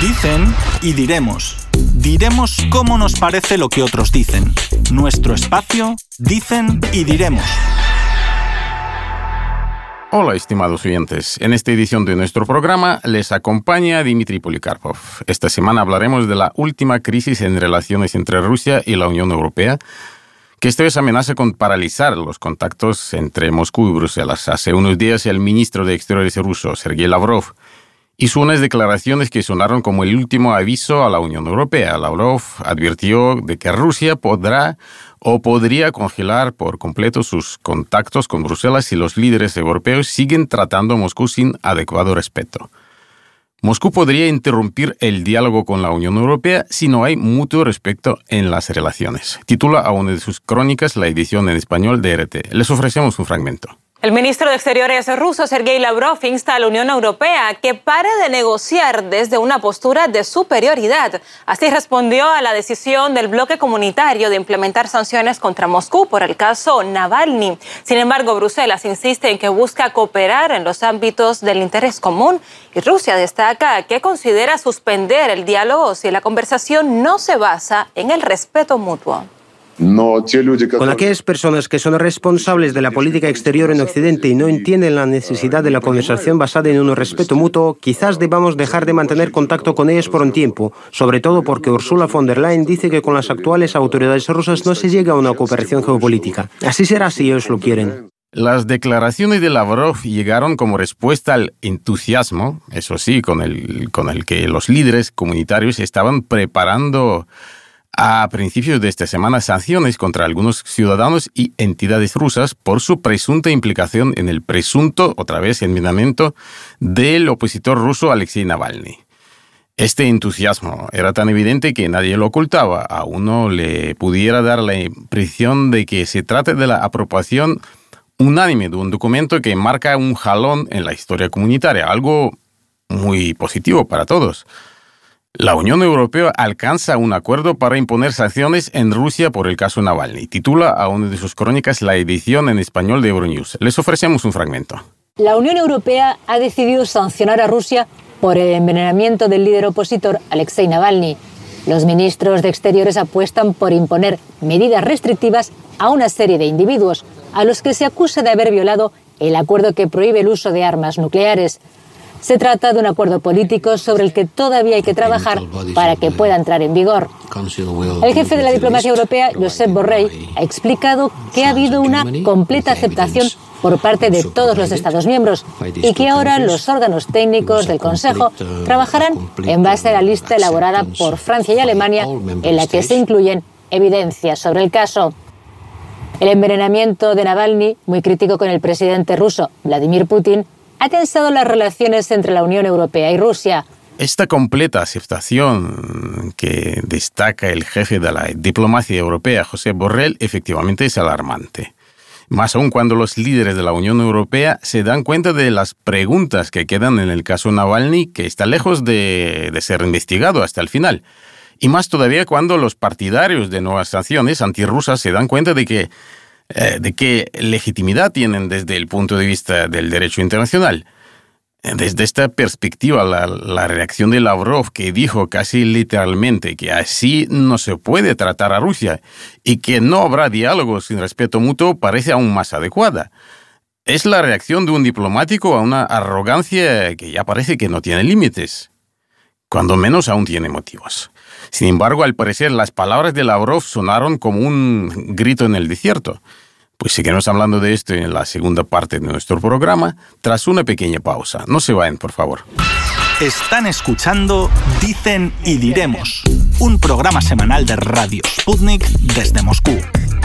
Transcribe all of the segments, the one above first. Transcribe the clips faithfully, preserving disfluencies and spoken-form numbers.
Dicen y diremos. Diremos cómo nos parece lo que otros dicen. Nuestro espacio, dicen y diremos. Hola, estimados oyentes. En esta edición de nuestro programa les acompaña Dmitry Polikarpov. Esta semana hablaremos de la última crisis en relaciones entre Rusia y la Unión Europea, que esta vez amenaza con paralizar los contactos entre Moscú y Bruselas. Hace unos días el ministro de Exteriores ruso, Sergei Lavrov, hizo unas declaraciones que sonaron como el último aviso a la Unión Europea. Lavrov advirtió de que Rusia podrá o podría congelar por completo sus contactos con Bruselas si los líderes europeos siguen tratando a Moscú sin adecuado respeto. Moscú podría interrumpir el diálogo con la Unión Europea si no hay mutuo respeto en las relaciones. Titula a una de sus crónicas la edición en español de R T. Les ofrecemos un fragmento. El ministro de Exteriores ruso, Sergei Lavrov, insta a la Unión Europea a que pare de negociar desde una postura de superioridad. Así respondió a la decisión del bloque comunitario de implementar sanciones contra Moscú por el caso Navalny. Sin embargo, Bruselas insiste en que busca cooperar en los ámbitos del interés común y Rusia destaca que considera suspender el diálogo si la conversación no se basa en el respeto mutuo. Con aquellas personas que son responsables de la política exterior en Occidente y no entienden la necesidad de la conversación basada en un respeto mutuo, quizás debamos dejar de mantener contacto con ellas por un tiempo, sobre todo porque Ursula von der Leyen dice que con las actuales autoridades rusas no se llega a una cooperación geopolítica. Así será si ellos lo quieren. Las declaraciones de Lavrov llegaron como respuesta al entusiasmo, eso sí, con el, con el que los líderes comunitarios estaban preparando a principios de esta semana sanciones contra algunos ciudadanos y entidades rusas por su presunta implicación en el presunto, otra vez, envenenamiento del opositor ruso Alexei Navalny. Este entusiasmo era tan evidente que nadie lo ocultaba. A uno le pudiera dar la impresión de que se trata de la aprobación unánime de un documento que marca un jalón en la historia comunitaria, algo muy positivo para todos. La Unión Europea alcanza un acuerdo para imponer sanciones en Rusia por el caso Navalny. Titula a una de sus crónicas la edición en español de Euronews. Les ofrecemos un fragmento. La Unión Europea ha decidido sancionar a Rusia por el envenenamiento del líder opositor Alexei Navalny. Los ministros de Exteriores apuestan por imponer medidas restrictivas a una serie de individuos a los que se acusa de haber violado el acuerdo que prohíbe el uso de armas nucleares. Se trata de un acuerdo político sobre el que todavía hay que trabajar para que pueda entrar en vigor. El jefe de la diplomacia europea, Josep Borrell, ha explicado que ha habido una completa aceptación por parte de todos los Estados miembros y que ahora los órganos técnicos del Consejo trabajarán en base a la lista elaborada por Francia y Alemania en la que se incluyen evidencias sobre el caso. El envenenamiento de Navalny, muy crítico con el presidente ruso Vladimir Putin, ha tensado las relaciones entre la Unión Europea y Rusia. Esta completa aceptación que destaca el jefe de la diplomacia europea, Josep Borrell, efectivamente es alarmante. Más aún cuando los líderes de la Unión Europea se dan cuenta de las preguntas que quedan en el caso Navalny, que está lejos de, de ser investigado hasta el final. Y más todavía cuando los partidarios de nuevas sanciones antirrusas se dan cuenta de que de qué legitimidad tienen desde el punto de vista del derecho internacional. Desde esta perspectiva, la, la reacción de Lavrov, que dijo casi literalmente que así no se puede tratar a Rusia y que no habrá diálogo sin respeto mutuo, parece aún más adecuada. Es la reacción de un diplomático a una arrogancia que ya parece que no tiene límites, cuando menos aún tiene motivos. Sin embargo, al parecer, las palabras de Lavrov sonaron como un grito en el desierto. Pues seguiremos hablando de esto en la segunda parte de nuestro programa, tras una pequeña pausa. No se vayan, por favor. Están escuchando Dicen y Diremos, un programa semanal de Radio Sputnik desde Moscú.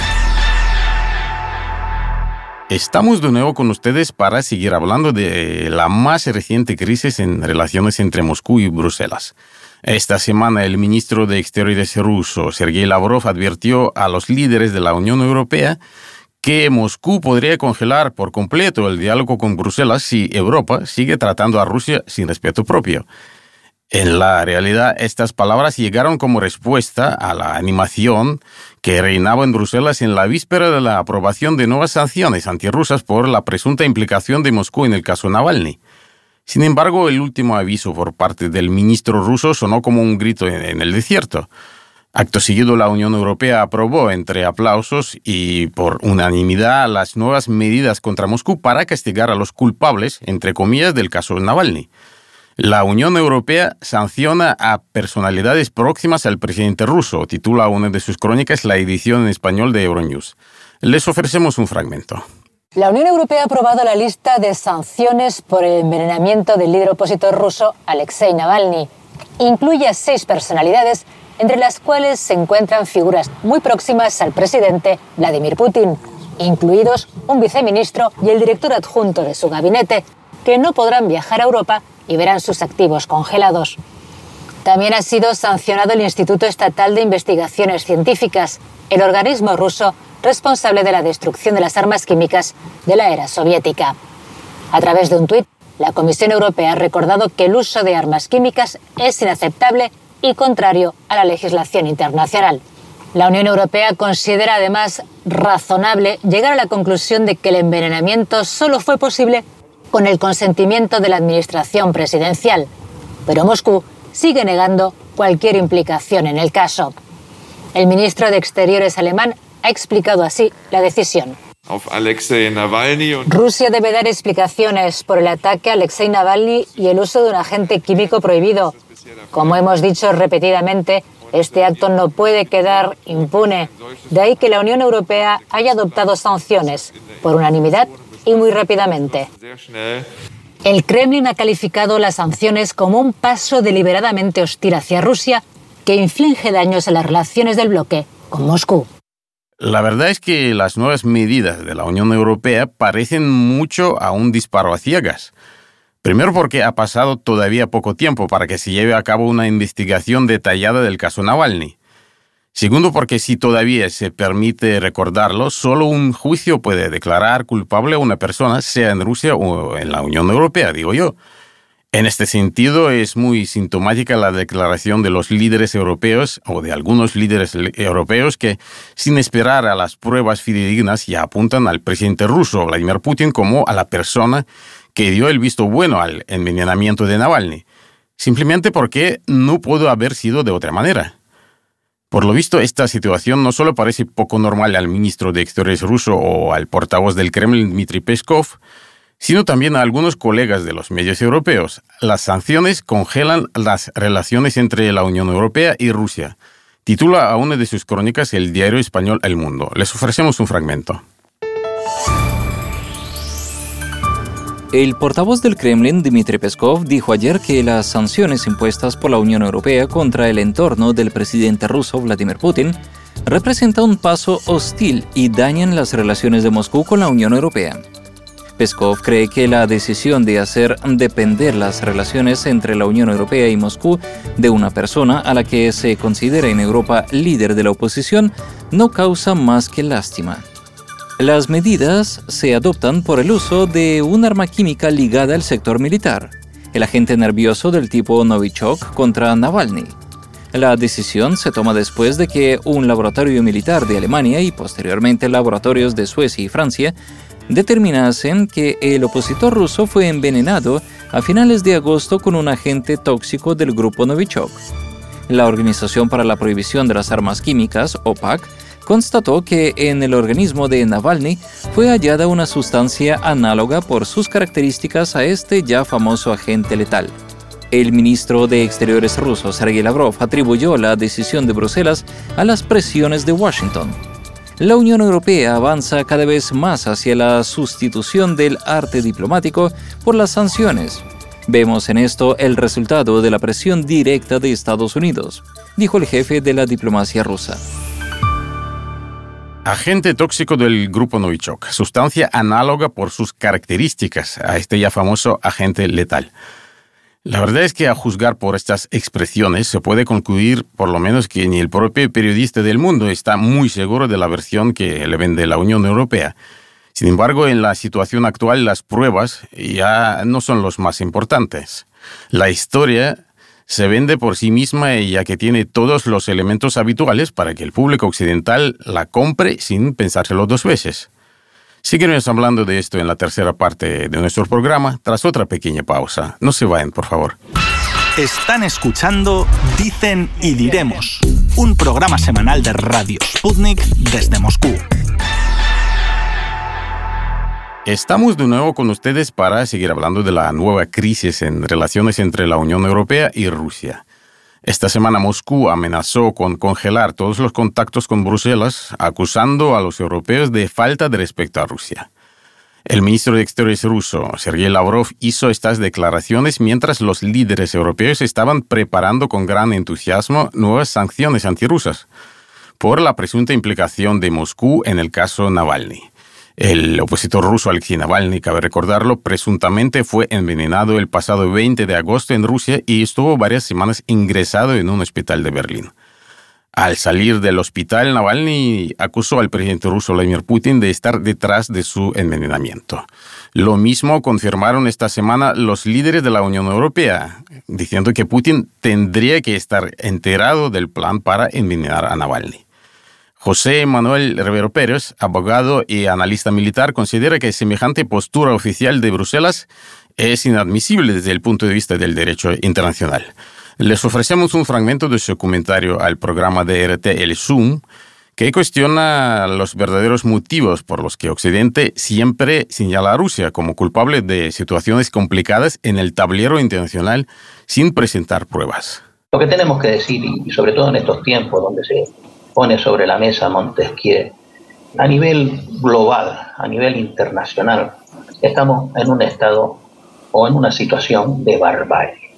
Estamos de nuevo con ustedes para seguir hablando de la más reciente crisis en relaciones entre Moscú y Bruselas. Esta semana el ministro de Exteriores ruso, Sergei Lavrov, advirtió a los líderes de la Unión Europea que Moscú podría congelar por completo el diálogo con Bruselas si Europa sigue tratando a Rusia sin respeto propio. En la realidad, estas palabras llegaron como respuesta a la animación que reinaba en Bruselas en la víspera de la aprobación de nuevas sanciones antirrusas por la presunta implicación de Moscú en el caso Navalny. Sin embargo, el último aviso por parte del ministro ruso sonó como un grito en el desierto. Acto seguido, la Unión Europea aprobó entre aplausos y por unanimidad las nuevas medidas contra Moscú para castigar a los culpables, entre comillas, del caso Navalny. La Unión Europea sanciona a personalidades próximas al presidente ruso, titula una de sus crónicas la edición en español de Euronews. Les ofrecemos un fragmento. La Unión Europea ha aprobado la lista de sanciones por el envenenamiento del líder opositor ruso Alexei Navalny. Incluye a seis personalidades, entre las cuales se encuentran figuras muy próximas al presidente Vladimir Putin, incluidos un viceministro y el director adjunto de su gabinete, que no podrán viajar a Europa y verán sus activos congelados. También ha sido sancionado el Instituto Estatal de Investigaciones Científicas, el organismo ruso responsable de la destrucción de las armas químicas de la era soviética. A través de un tuit, la Comisión Europea ha recordado que el uso de armas químicas es inaceptable y contrario a la legislación internacional. La Unión Europea considera además razonable llegar a la conclusión de que el envenenamiento solo fue posible con el consentimiento de la administración presidencial, pero Moscú sigue negando cualquier implicación en el caso. El ministro de Exteriores alemán ha explicado así la decisión. Rusia debe dar explicaciones por el ataque a Alexei Navalny y el uso de un agente químico prohibido. Como hemos dicho repetidamente, este acto no puede quedar impune. De ahí que la Unión Europea haya adoptado sanciones por unanimidad y muy rápidamente. El Kremlin ha calificado las sanciones como un paso deliberadamente hostil hacia Rusia que inflige daños a las relaciones del bloque con Moscú. La verdad es que las nuevas medidas de la Unión Europea parecen mucho a un disparo a ciegas. Primero porque ha pasado todavía poco tiempo para que se lleve a cabo una investigación detallada del caso Navalny. Segundo porque si todavía se permite recordarlo, solo un juicio puede declarar culpable a una persona, sea en Rusia o en la Unión Europea, digo yo. En este sentido, es muy sintomática la declaración de los líderes europeos, o de algunos líderes europeos, que, sin esperar a las pruebas fidedignas, ya apuntan al presidente ruso, Vladimir Putin, como a la persona que dio el visto bueno al envenenamiento de Navalny, simplemente porque no pudo haber sido de otra manera. Por lo visto, esta situación no solo parece poco normal al ministro de Exteriores ruso o al portavoz del Kremlin, Dmitry Peskov, sino también a algunos colegas de los medios europeos. Las sanciones congelan las relaciones entre la Unión Europea y Rusia. Titula a una de sus crónicas el diario español El Mundo. Les ofrecemos un fragmento. El portavoz del Kremlin, Dmitry Peskov, dijo ayer que las sanciones impuestas por la Unión Europea contra el entorno del presidente ruso Vladimir Putin representan un paso hostil y dañan las relaciones de Moscú con la Unión Europea. Peskov cree que la decisión de hacer depender las relaciones entre la Unión Europea y Moscú de una persona a la que se considera en Europa líder de la oposición no causa más que lástima. Las medidas se adoptan por el uso de un arma química ligada al sector militar, el agente nervioso del tipo Novichok contra Navalny. La decisión se toma después de que un laboratorio militar de Alemania y posteriormente laboratorios de Suecia y Francia determinasen que el opositor ruso fue envenenado a finales de agosto con un agente tóxico del grupo Novichok. La Organización para la Prohibición de las Armas Químicas, OPAC, constató que en el organismo de Navalny fue hallada una sustancia análoga por sus características a este ya famoso agente letal. El ministro de Exteriores ruso, Sergei Lavrov, atribuyó la decisión de Bruselas a las presiones de Washington. La Unión Europea avanza cada vez más hacia la sustitución del arte diplomático por las sanciones. Vemos en esto el resultado de la presión directa de Estados Unidos, dijo el jefe de la diplomacia rusa. Agente tóxico del grupo Novichok, sustancia análoga por sus características a este ya famoso agente letal. La verdad es que a juzgar por estas expresiones se puede concluir por lo menos que ni el propio periodista del Mundo está muy seguro de la versión que le vende la Unión Europea. Sin embargo, en la situación actual las pruebas ya no son los más importantes. La historia se vende por sí misma ya que tiene todos los elementos habituales para que el público occidental la compre sin pensárselo dos veces. Seguiremos hablando de esto en la tercera parte de nuestro programa, tras otra pequeña pausa. No se vayan, por favor. Están escuchando Dicen y Diremos, un programa semanal de Radio Sputnik desde Moscú. Estamos de nuevo con ustedes para seguir hablando de la nueva crisis en relaciones entre la Unión Europea y Rusia. Esta semana Moscú amenazó con congelar todos los contactos con Bruselas, acusando a los europeos de falta de respeto a Rusia. El ministro de Exteriores ruso, Sergei Lavrov, hizo estas declaraciones mientras los líderes europeos estaban preparando con gran entusiasmo nuevas sanciones antirrusas por la presunta implicación de Moscú en el caso Navalny. El opositor ruso Alexei Navalny, cabe recordarlo, presuntamente fue envenenado el pasado veinte de agosto en Rusia y estuvo varias semanas ingresado en un hospital de Berlín. Al salir del hospital, Navalny acusó al presidente ruso Vladimir Putin de estar detrás de su envenenamiento. Lo mismo confirmaron esta semana los líderes de la Unión Europea, diciendo que Putin tendría que estar enterado del plan para envenenar a Navalny. José Manuel Rivero Pérez, abogado y analista militar, considera que semejante postura oficial de Bruselas es inadmisible desde el punto de vista del derecho internacional. Les ofrecemos un fragmento de su comentario al programa de R T El Zoom, que cuestiona los verdaderos motivos por los que Occidente siempre señala a Rusia como culpable de situaciones complicadas en el tablero internacional sin presentar pruebas. Lo que tenemos que decir, y sobre todo en estos tiempos donde se pone sobre la mesa Montesquieu, a nivel global, a nivel internacional, estamos en un estado o en una situación de barbarie.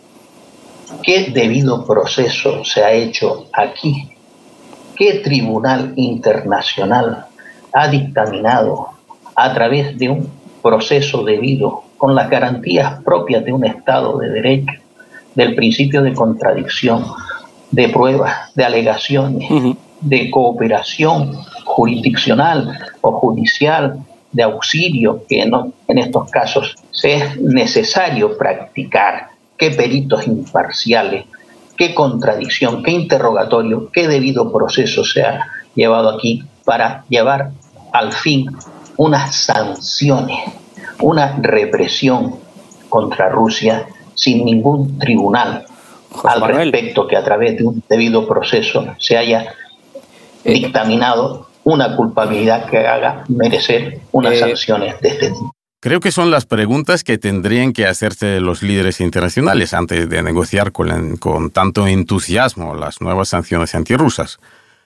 ¿Qué debido proceso se ha hecho aquí? ¿Qué tribunal internacional ha dictaminado a través de un proceso debido con las garantías propias de un Estado de Derecho, del principio de contradicción, de pruebas, de alegaciones, uh-huh. de cooperación jurisdiccional o judicial, de auxilio que no, en estos casos se es necesario practicar? ¿Qué peritos imparciales, qué contradicción, qué interrogatorio, qué debido proceso se ha llevado aquí para llevar al fin unas sanciones, una represión contra Rusia sin ningún tribunal José al Manuel. Respecto que a través de un debido proceso se haya eh, dictaminado una culpabilidad que haga merecer unas eh, sanciones de este tipo? Creo que son las preguntas que tendrían que hacerse los líderes internacionales antes de negociar con, con tanto entusiasmo las nuevas sanciones antirrusas.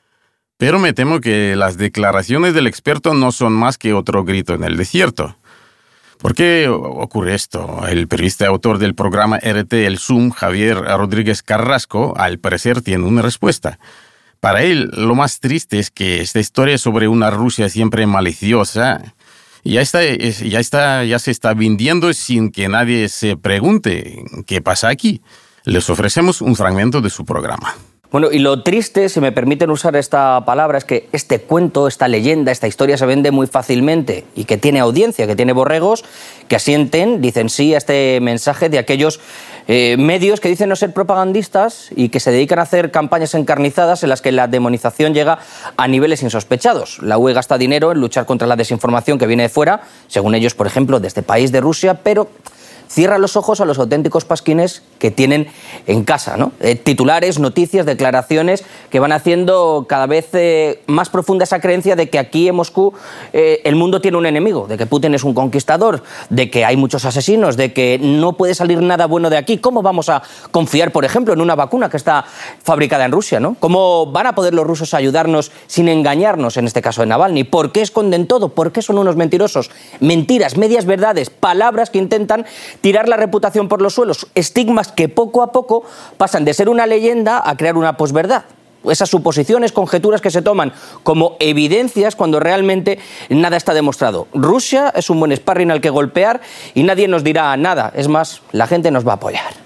Pero me temo que las declaraciones del experto no son más que otro grito en el desierto. ¿Por qué ocurre esto? El periodista autor del programa R T El Zoom, Javier Rodríguez Carrasco, al parecer tiene una respuesta. Para él, lo más triste es que esta historia sobre una Rusia siempre maliciosa Ya está, ya está, ya se está vendiendo sin que nadie se pregunte qué pasa aquí. Les ofrecemos un fragmento de su programa. Bueno, y lo triste, si me permiten usar esta palabra, es que este cuento, esta leyenda, esta historia se vende muy fácilmente y que tiene audiencia, que tiene borregos que asienten, dicen sí a este mensaje de aquellos eh, medios que dicen no ser propagandistas y que se dedican a hacer campañas encarnizadas en las que la demonización llega a niveles insospechados. La U E gasta dinero en luchar contra la desinformación que viene de fuera, según ellos, por ejemplo, de este país de Rusia, pero cierra los ojos a los auténticos pasquines que tienen en casa, ¿no? Eh, titulares, noticias, declaraciones que van haciendo cada vez eh, más profunda esa creencia de que aquí en Moscú eh, el mundo tiene un enemigo, de que Putin es un conquistador, de que hay muchos asesinos, de que no puede salir nada bueno de aquí. ¿Cómo vamos a confiar, por ejemplo, en una vacuna que está fabricada en Rusia, ¿no? ¿Cómo van a poder los rusos ayudarnos sin engañarnos, en este caso de Navalny? ¿Por qué esconden todo? ¿Por qué son unos mentirosos? Mentiras, medias verdades, palabras que intentan tirar la reputación por los suelos, estigmas que poco a poco pasan de ser una leyenda a crear una posverdad. Esas suposiciones, conjeturas que se toman como evidencias cuando realmente nada está demostrado. Rusia es un buen sparring al que golpear y nadie nos dirá nada. Es más, la gente nos va a apoyar.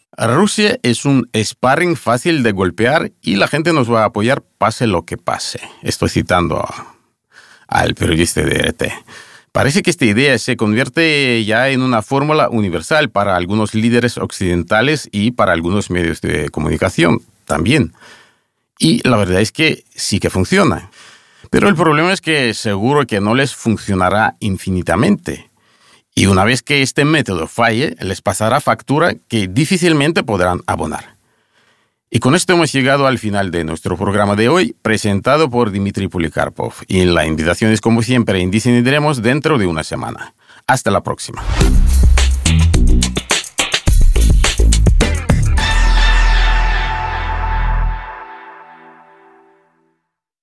Rusia es un sparring fácil de golpear y la gente nos va a apoyar pase lo que pase. Estoy citando a, al periodista de R T. Parece que esta idea se convierte ya en una fórmula universal para algunos líderes occidentales y para algunos medios de comunicación también. Y la verdad es que sí que funciona. Pero el problema es que seguro que no les funcionará infinitamente. Y una vez que este método falle, les pasará factura que difícilmente podrán abonar. Y con esto hemos llegado al final de nuestro programa de hoy, presentado por Dmitry Polikarpov. Y la invitación es, como siempre, en Dicen y Diremos dentro de una semana. Hasta la próxima.